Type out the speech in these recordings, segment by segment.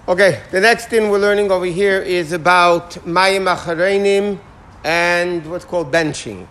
Okay, the next thing we're learning over here is about Mayim Achareinim and what's called benching.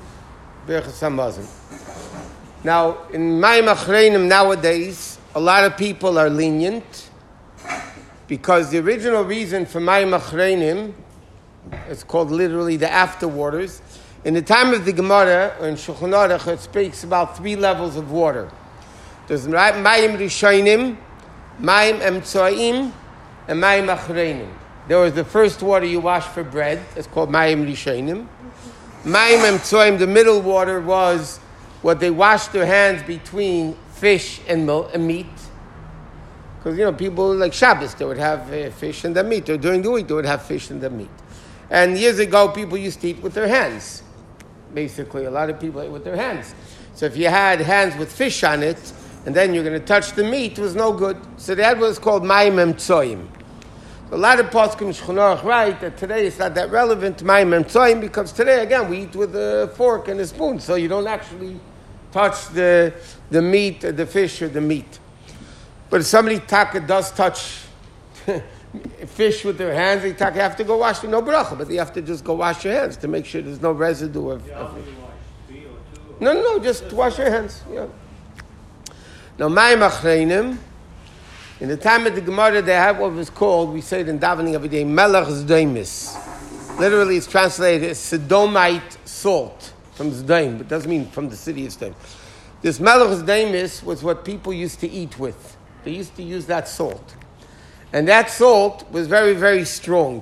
Now, in Mayim Achareinim nowadays, a lot of people are lenient because the original reason for Mayim Achareinim, it's called literally the afterwaters. In the time of the Gemara, in Shulchan Aruch, it speaks about 3 levels of water. There's Mayim Rishonim, Mayim Emtsoim, and Mayim Achareinim. There was the first water you wash for bread. It's called Mayim Rishonim. Mayim Emtsoim, the middle water, was what they washed their hands between fish and meat. Because, people like Shabbos, they would have fish and then meat. Or during the week, they would have fish and then meat. And years ago, people used to eat with their hands. Basically, a lot of people ate with their hands. So if you had hands with fish on it, and then you're going to touch the meat, it was no good. So that was called Mayim Emtsoim. A lot of poskim Shulchan Aruch write that today it's not that relevant to Mayim Emtsoim because today, again, we eat with a fork and a spoon, so you don't actually touch the meat, or the fish, or the meat. But if somebody does touch fish with their hands, they have to go wash it, no bracha, but they have to just go wash your hands to make sure there's no residue of fish. No, just wash your hands. Yeah. Now, Mayim Achareinim, in the time of the Gemara, they have what was called, we say it in davening every day, Melech Zdoimis. Literally, it's translated as Sodomite salt from Zdoim, but it doesn't mean from the city of Zdoim. This Melech Zdoimis was what people used to eat with. They used to use that salt. And that salt was very, very strong.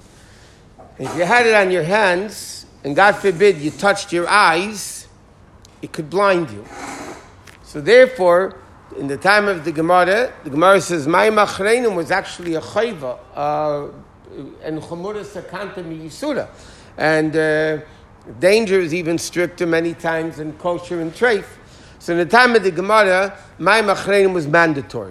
If you had it on your hands, and God forbid you touched your eyes, it could blind you. So therefore, in the time of the Gemara says, Mayim Achareinim was actually a chayva, and chumura sakanta miyisura. And danger is even stricter many times than kosher and treif. So in the time of the Gemara, Mayim Achareinim was mandatory.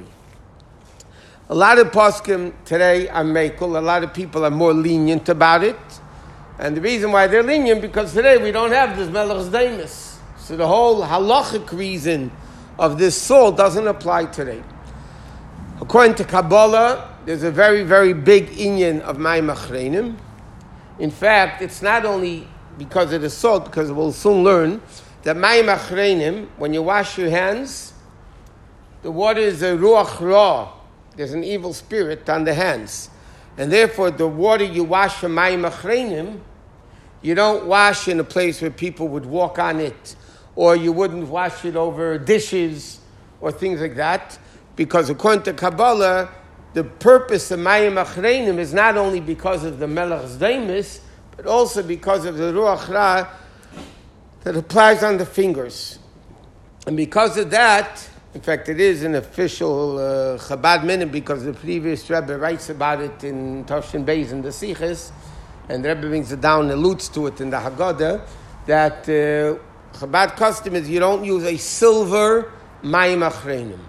A lot of poskim today are mekel. A lot of people are more lenient about it. And the reason why they're lenient, because today we don't have this Melech Zdoimis. So the whole halachic reason of this salt doesn't apply today. According to Kabbalah, there's a very, very big inyan of Mayim Achareinim. In fact, it's not only because of the salt, because we'll soon learn that Mayim Achareinim, when you wash your hands, the water is a ruach ra. There's an evil spirit on the hands. And therefore, the water you wash from Mayim Achareinim, you don't wash in a place where people would walk on it, or you wouldn't wash it over dishes or things like that, because according to Kabbalah, the purpose of Mayim Achareinim is not only because of the Melech Zdoimis, but also because of the Ruach Ra that applies on the fingers. And because of that, in fact, it is an official Chabad minute because the previous Rebbe writes about it in Toshin Beis in the Siches, and the Rebbe brings it down, alludes to it in the Haggadah, that Chabad custom is you don't use a silver Mayim Achareinim.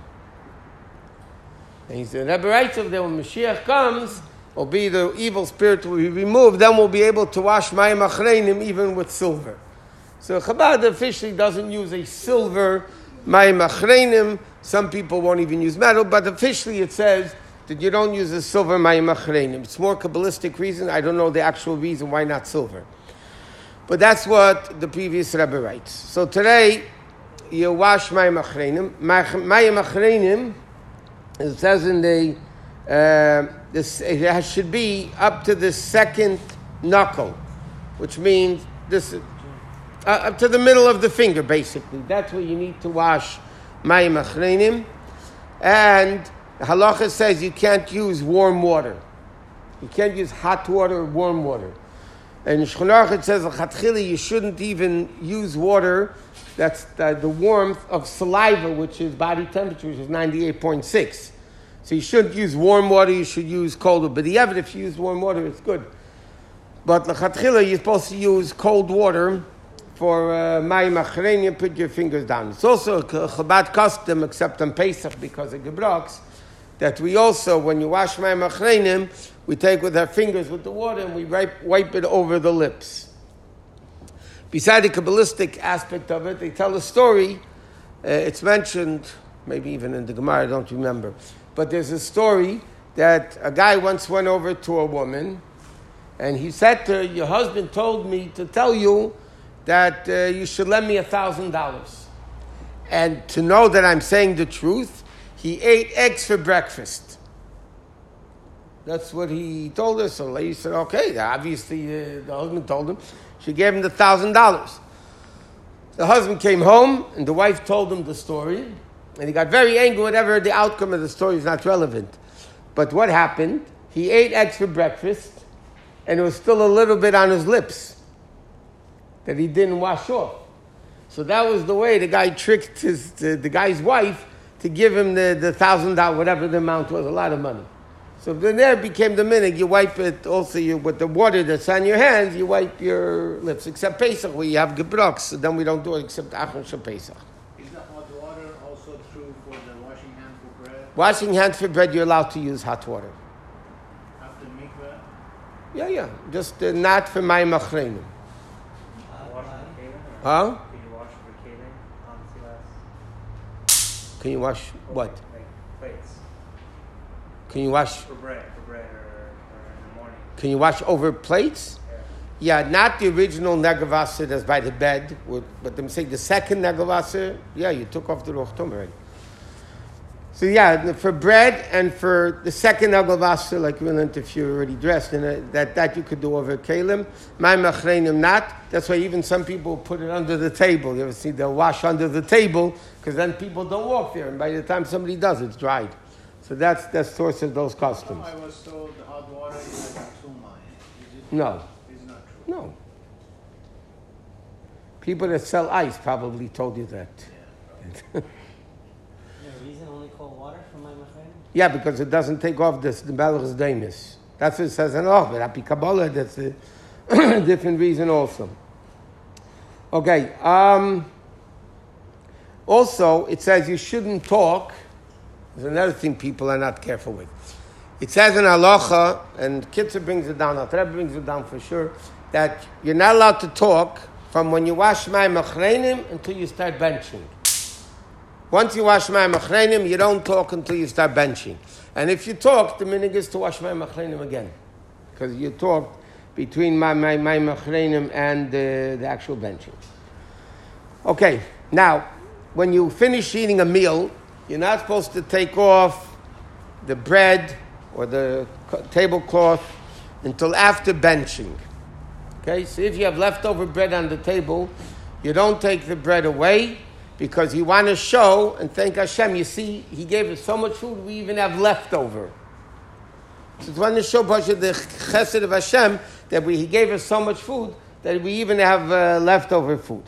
And the Rebbe writes of that when Mashiach comes, will be the evil spirit will be removed, then we'll be able to wash Mayim Achareinim even with silver. So Chabad officially doesn't use a silver Mayim Achareinim. Some people won't even use metal, but officially it says that you don't use a silver Mayim Achareinim. It's more Kabbalistic reason. I don't know the actual reason why not silver. But that's what the previous Rebbe writes. So today, you wash Mayim Achareinim. Mayim Achareinim, it says in the, it should be up to the second knuckle, which means this up to the middle of the finger, basically. That's where you need to wash Mayim Achareinim. And the halacha says you can't use warm water. You can't use hot water or warm water. And in Shulchan Aruch it says, you shouldn't even use water that's the warmth of saliva, which is body temperature, which is 98.6. So you shouldn't use warm water, you should use cold water. But the evidence, if you use warm water, it's good. But l'chatchila, you're supposed to use cold water for Mayim Achareinim, put your fingers down. It's also a Chabad custom, except on Pesach because of Gebrox, that we also, when you wash Mayim Achareinim, we take with our fingers with the water and we wipe it over the lips. Beside the Kabbalistic aspect of it, they tell a story. It's mentioned, maybe even in the Gemara, I don't remember. But there's a story that a guy once went over to a woman and he said to her, your husband told me to tell you that you should lend me $1,000. And to know that I'm saying the truth, he ate eggs for breakfast. That's what he told her. So the lady said, okay, obviously the husband told him. She gave him the $1,000. The husband came home and the wife told him the story. And he got very angry, whatever the outcome of the story is not relevant. But what happened? He ate eggs for breakfast and it was still a little bit on his lips that he didn't wash off. So that was the way the guy tricked the guy's wife to give him the $1,000, whatever the amount was, a lot of money. So then there became the minhag. You wipe it also with the water that's on your hands, you wipe your lips. Except Pesach, where you have gebroks, so then we don't do it except Achon Shel Pesach. Is the hot water also true for the washing hand for bread? Washing hands for bread, you're allowed to use hot water. After mikveh? Yeah. Just not for my machreinim. Huh? Can you wash for kalim on Silas? Can you wash what? Like plates. Can you wash? For bread or in the morning. Can you wash over plates? Yeah, not the original negavasa that's by the bed. But them say the second negavasa, yeah, you took off the rochtom already. So yeah, for bread and for the second negavasa, like we learned if you're already dressed, and that you could do over kalim. My machreinim not. That's why even some people put it under the table. You ever see they'll wash under the table because then people don't walk there, and by the time somebody does, it's dried. So that's the source of those customs. I was told the hot water is like a tumah. No. It's not true. No. People that sell ice probably told you that. Yeah, Is there a reason only cold water for my machayim? Yeah, because it doesn't take off the Melech's Damis. That's what it says in But Happy Kabbalah, that's a different reason also. Okay. Also, it says you shouldn't talk. There's another thing people are not careful with. It says in Halacha, and Kitzur brings it down, Rebbe brings it down for sure, that you're not allowed to talk from when you wash Mayim Achreinim until you start benching. Once you wash Mayim Achreinim, you don't talk until you start benching. And if you talk, the minhag is to wash Mayim Achreinim again. Because you talked between Mayim Achreinim and the actual benching. Okay, now, when you finish eating a meal, you're not supposed to take off the bread or the tablecloth until after benching. Okay, so if you have leftover bread on the table, you don't take the bread away because you want to show and thank Hashem. You see, He gave us so much food, we even have leftover. So it's want to show Pasha the chesed of Hashem that He gave us so much food that we even have leftover food.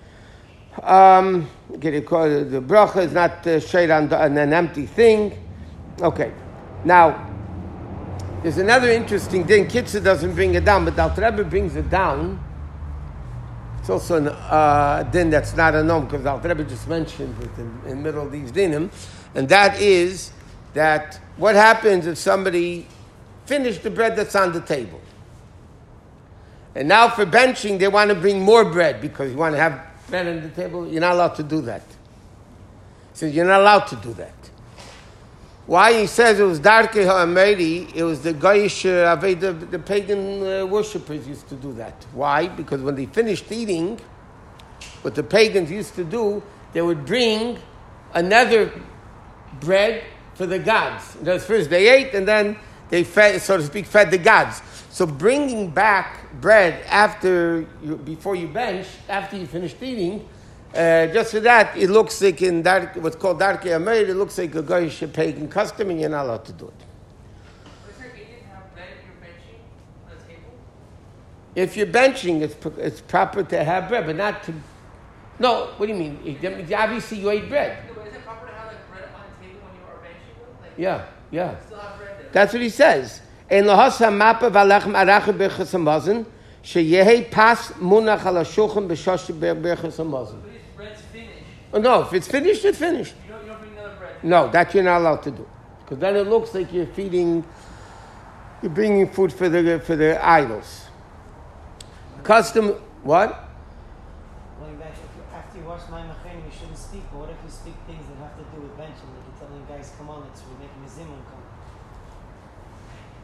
Okay, the bracha is not straight on an empty thing. Okay, now there's another interesting thing. Kitzur doesn't bring it down, but the Alter Rebbe brings it down. It's also a din that's not a nom because the Alter Rebbe just mentioned it in the middle of these dinim, and that is that what happens if somebody finished the bread that's on the table, and now for benching they want to bring more bread because you want to have bread on the table. You're not allowed to do that. He says you're not allowed to do that. Why? He says it was Darkei Ha'ameri, it was the Goyish the pagan worshippers used to do that. Why? Because when they finished eating, what the pagans used to do, they would bring another bread for the gods. First they ate and then they fed, so to speak, fed the gods. So bringing back bread before you bench, after you finished eating, just for that, it looks like in what's called Darkei Ha'ameri, it looks like a Goyish pagan custom, and you're not allowed to do it. Looks like you didn't have bread if you're benching on the table? If you're benching, it's proper to have bread, but not to... No, what do you mean? Obviously, you ate bread. No, but is it proper to have like bread on the table when you are benching though? Like, Yeah. you still have bread there. That's what he says. Ein lahas ha'mapa v'alechem aracha b'chas ha'mazon, sheyehi pas munach al ha'shulchan b'shosh b'chas ha'mazon. But if bread's finished, Oh, no, if it's finished, it's finished. you don't bring another bread. No, that you're not allowed to do. Because then it looks like you're bringing food for the idols. Custom, what? Going back, after you wash my machayim, you shouldn't speak. But what if you speak things that have to do with benching? Like you're telling guys, come on, we're making a zimun come.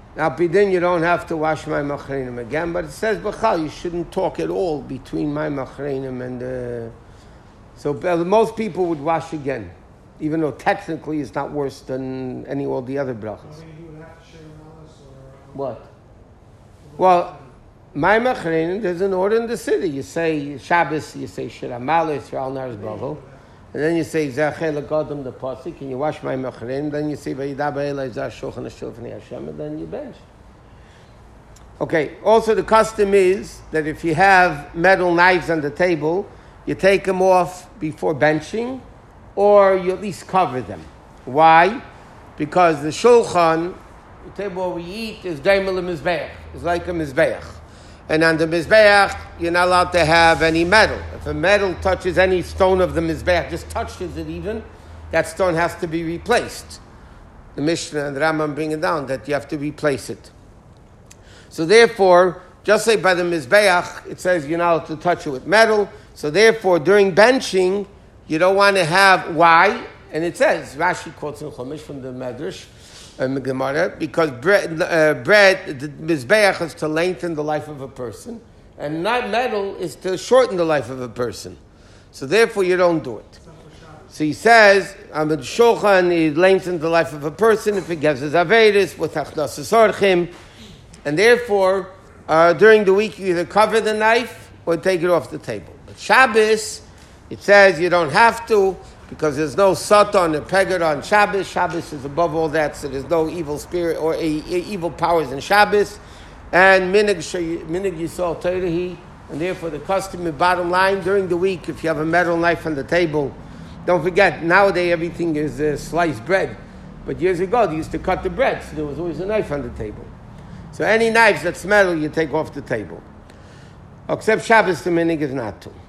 Now, bidin, you don't have to wash my machreinim again, but it says b'chal, you shouldn't talk at all between my machreinim and so most people would wash again, even though technically it's not worse than all the other brachas. What? Well, my machreinim, there's an order in the city. You say Shabbos, you say Shir HaMalos, Yisrael Nars Bavel, and then you say Zachel Agadam the pasuk, and you wash my machreinim. Then you say Vayidaba Elai Zah Shulchan Hashulchan Hashem, and then you bench. Okay. Also, the custom is that if you have metal knives on the table, you take them off before benching, or you at least cover them. Why? Because the shulchan, the table where we eat, is daimel mizbeach. It's like a mizbeach. And on the mizbeach, you're not allowed to have any metal. If a metal touches any stone of the mizbeach, just touches it even, that stone has to be replaced. The Mishnah and the Rambam bring it down that you have to replace it. So therefore, just like by the mizbeach, it says you're not allowed to touch it with metal. So therefore, during benching, you don't want to have why, and it says Rashi quotes in Chumash from the Medrash, Gemara, because bread, the mizbeach is to lengthen the life of a person, and not metal is to shorten the life of a person. So therefore, you don't do it. So he says, "Amid shulchan, it lengthens the life of a person if it gives his avedis with achnasas orchim, and therefore, during the week, you either cover the knife or take it off the table." Shabbos, it says you don't have to because there's no satan or pegar on Shabbos. Shabbos is above all that, so there's no evil spirit or evil powers in Shabbos. And minig yisol teirahi, and therefore the custom, bottom line, during the week, if you have a metal knife on the table, don't forget, nowadays everything is sliced bread. But years ago, they used to cut the bread, so there was always a knife on the table. So any knives that's metal, you take off the table. Except Shabbos, the minig is not to.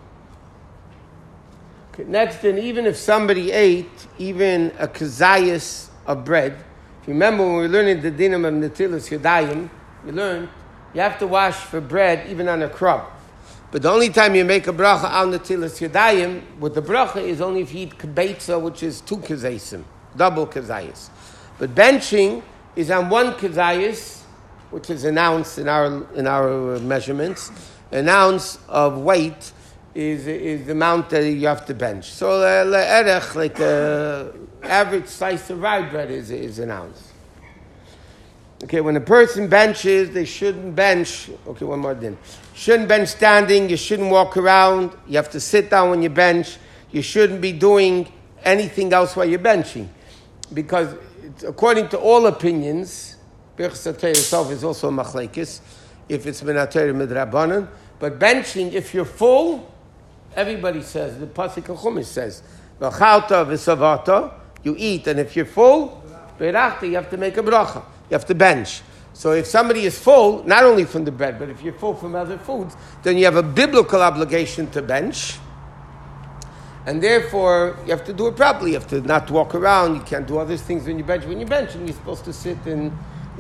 Okay, next, and even if somebody ate even a kazayas of bread, if you remember when we were learning the dinam of Netilas Yadayim, we learned you have to wash for bread even on a crumb. But the only time you make a bracha on Netilas Yadayim with the bracha is only if you eat kibetza, which is 2 kazayim, double kazayas. But benching is on 1 kazayas, which is an ounce in our measurements. An ounce of weight is the amount that you have to bench. So le'erech, like an average slice of rye bread is an ounce. Okay, when a person benches, they shouldn't bench. Okay, one more thing. Shouldn't bench standing. You shouldn't walk around. You have to sit down when you bench. You shouldn't be doing anything else while you're benching, because according to all opinions, Birchas HaTorah itself is also a machlekes, if it's min HaTorah midrabanan. But benching, if you're full, everybody says, the Pasuk of Chumash says, v'chalta v'savata, you eat, and if you're full, you have to make a bracha. You have to bench. So if somebody is full, not only from the bread, but if you're full from other foods, then you have a biblical obligation to bench. And therefore, you have to do it properly. You have to not walk around. You can't do other things when you bench. When you bench, you're supposed to sit and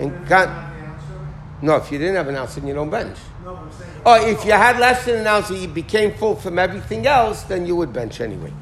no, if you didn't have an ounce, then you don't bench. No, I'm saying. Or if you had less than an ounce and you became full from everything else, then you would bench anyway.